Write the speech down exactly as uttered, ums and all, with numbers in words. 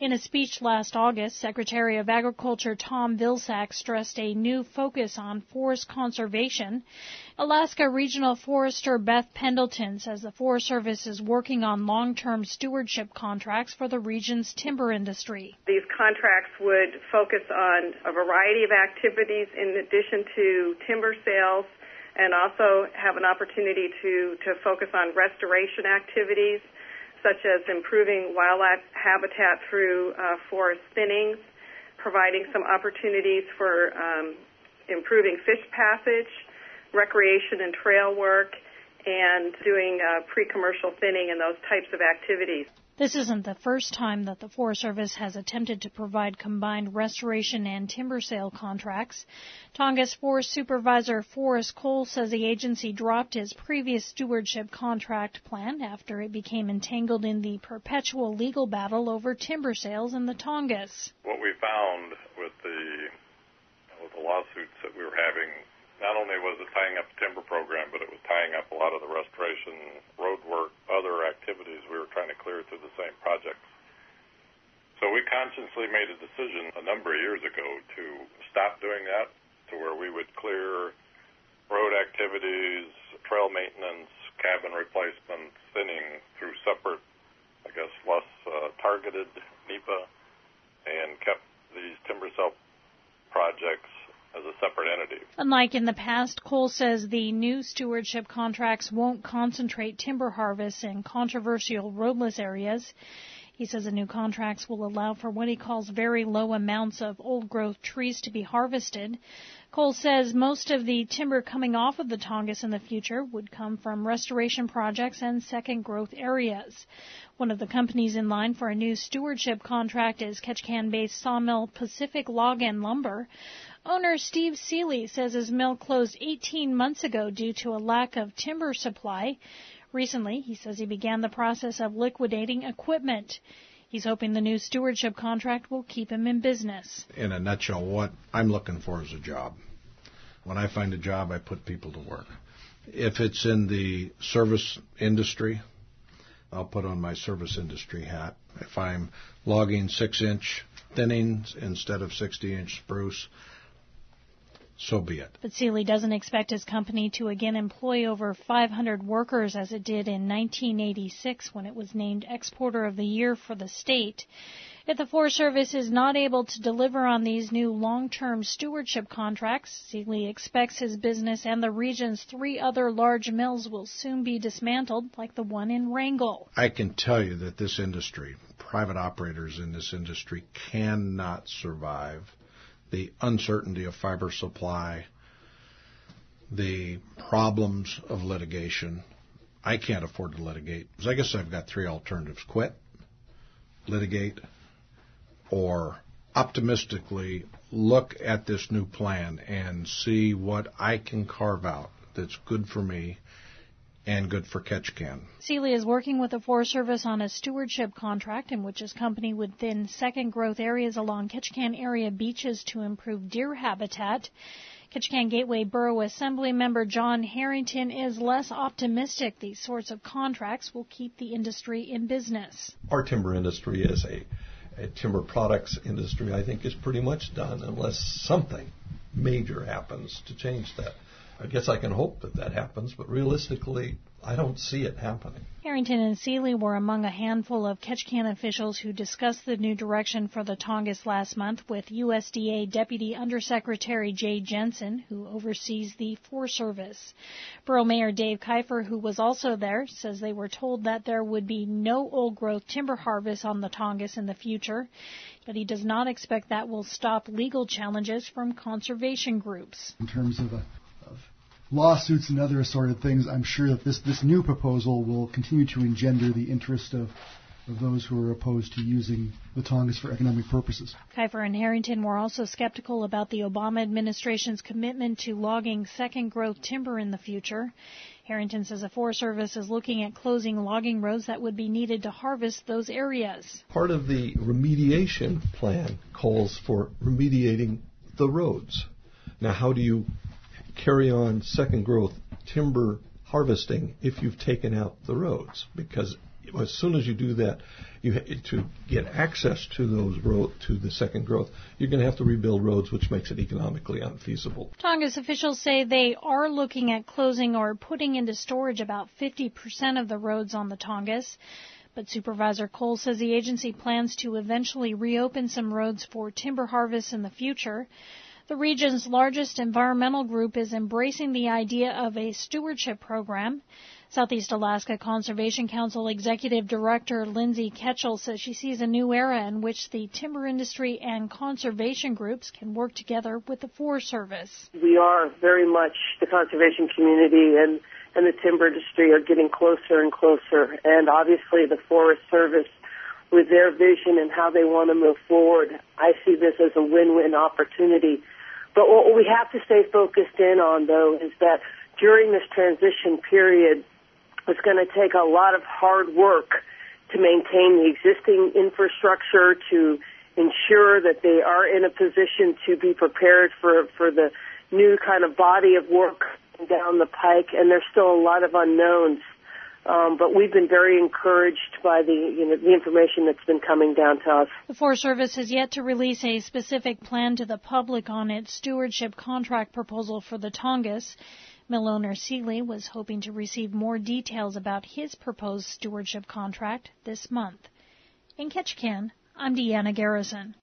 In a speech last August, Secretary of Agriculture Tom Vilsack stressed a new focus on forest conservation. Alaska Regional Forester Beth Pendleton says the Forest Service is working on long-term stewardship contracts for the region's timber industry. These contracts would focus on a variety of activities in addition to timber sales, and also have an opportunity to, to focus on restoration activities, such as improving wildlife habitat through uh, forest thinnings, providing some opportunities for um, improving fish passage, recreation and trail work, and doing uh, pre-commercial thinning and those types of activities. This isn't the first time that the Forest Service has attempted to provide combined restoration and timber sale contracts. Tongass Forest Supervisor Forrest Cole says the agency dropped his previous stewardship contract plan after it became entangled in the perpetual legal battle over timber sales in the Tongass. What we found with the, with the lawsuits that we were having, not only was it tying up the timber program, but it was tying up a lot of the restoration, road work, other activities we were trying to clear through the same projects. So we consciously made a decision a number of years ago to stop doing that, to where we would clear road activities, trail maintenance, cabin replacement, thinning through separate, I guess, less uh, targeted N E P A, and kept these timber sale projects as a separate entity. Unlike in the past, Cole says the new stewardship contracts won't concentrate timber harvests in controversial roadless areas. He says the new contracts will allow for what he calls very low amounts of old-growth trees to be harvested. Cole says most of the timber coming off of the Tongass in the future would come from restoration projects and second-growth areas. One of the companies in line for a new stewardship contract is Ketchikan-based sawmill Pacific Log and Lumber. Owner Steve Seeley says his mill closed eighteen months ago due to a lack of timber supply. Recently, he says he began the process of liquidating equipment. He's hoping the new stewardship contract will keep him in business. In a nutshell, what I'm looking for is a job. When I find a job, I put people to work. If it's in the service industry, I'll put on my service industry hat. If I'm logging six-inch thinnings instead of sixty-inch spruce, so be it. But Seeley doesn't expect his company to again employ over five hundred workers as it did in nineteen eighty-six when it was named Exporter of the Year for the state. If the Forest Service is not able to deliver on these new long-term stewardship contracts, Seeley expects his business and the region's three other large mills will soon be dismantled, like the one in Wrangell. I can tell you that this industry, private operators in this industry, cannot survive the uncertainty of fiber supply, the problems of litigation. I can't afford to litigate. So I guess I've got three alternatives: quit, litigate, or optimistically look at this new plan and see what I can carve out that's good for me and good for Ketchikan. Seeley is working with the Forest Service on a stewardship contract in which his company would thin second-growth areas along Ketchikan area beaches to improve deer habitat. Ketchikan Gateway Borough Assembly member John Harrington is less optimistic these sorts of contracts will keep the industry in business. Our timber industry as a, a timber products industry, I think, is pretty much done unless something major happens to change that. I guess I can hope that that happens, but realistically, I don't see it happening. Harrington and Seeley were among a handful of Ketchikan officials who discussed the new direction for the Tongass last month with U S D A Deputy Undersecretary Jay Jensen, who oversees the Forest Service. Borough Mayor Dave Kiefer, who was also there, says they were told that there would be no old-growth timber harvest on the Tongass in the future, but he does not expect that will stop legal challenges from conservation groups. In terms of a lawsuits and other assorted things, I'm sure that this, this new proposal will continue to engender the interest of, of those who are opposed to using the Tongass for economic purposes. Kiefer and Harrington were also skeptical about the Obama administration's commitment to logging second-growth timber in the future. Harrington says the Forest Service is looking at closing logging roads that would be needed to harvest those areas. Part of the remediation plan calls for remediating the roads. Now, how do you carry on second growth timber harvesting if you've taken out the roads? Because as soon as you do that, you to get access to those road to the second growth, you're going to have to rebuild roads, which makes it economically unfeasible. Tongass officials say they are looking at closing or putting into storage about fifty percent of the roads on the Tongass. But Supervisor Cole says the agency plans to eventually reopen some roads for timber harvest in the future. The region's largest environmental group is embracing the idea of a stewardship program. Southeast Alaska Conservation Council Executive Director Lindsay Ketchell says she sees a new era in which the timber industry and conservation groups can work together with the Forest Service. We are very much, the conservation community and, and the timber industry are getting closer and closer. And obviously the Forest Service, with their vision and how they want to move forward, I see this as a win-win opportunity. But what we have to stay focused in on, though, is that during this transition period, it's going to take a lot of hard work to maintain the existing infrastructure, to ensure that they are in a position to be prepared for, for the new kind of body of work down the pike, and there's still a lot of unknowns. Um, but we've been very encouraged by the, you know, the information that's been coming down to us. The Forest Service has yet to release a specific plan to the public on its stewardship contract proposal for the Tongass. Mill owner Seeley was hoping to receive more details about his proposed stewardship contract this month. In Ketchikan, I'm Deanna Garrison.